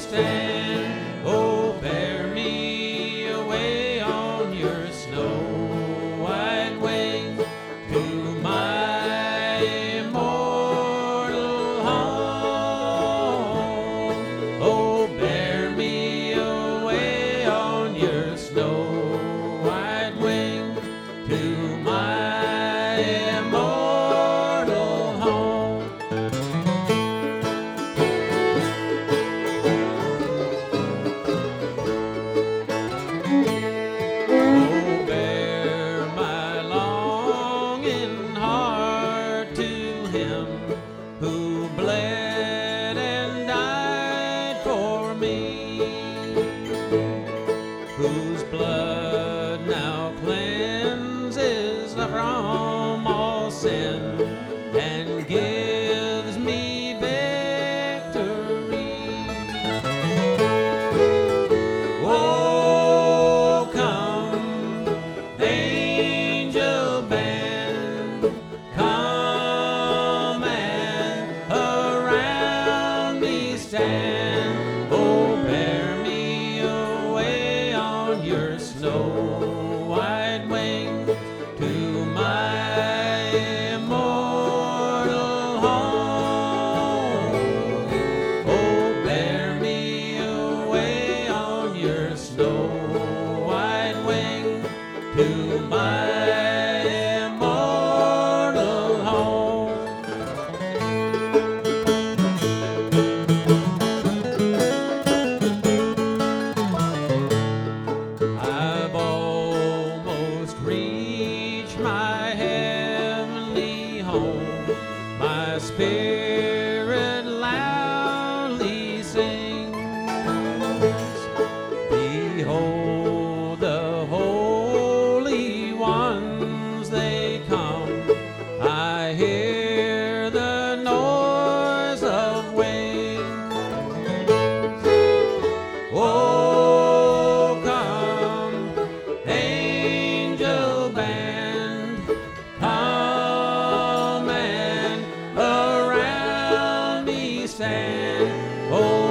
stand. Oh, bear me away on your snow-white wing to my immortal home. Oh, bear me away on your snow-white wing to my immortal home. Oh, bear my longing heart to him who bled and died for me, whose blood now cleanses from all sin and gives me victory. Oh, come, angel band, come and around me stand. Oh, bear me away on your snow-white wing to my immortal home. Oh, bear me away on your snow-white wing to my immortal home. I've almost reached my heavenly home. My spirit loudly sings. Behold the holy ones, they come. I hear the noise of wings. Oh, come, angel band, come and around me stand. Oh,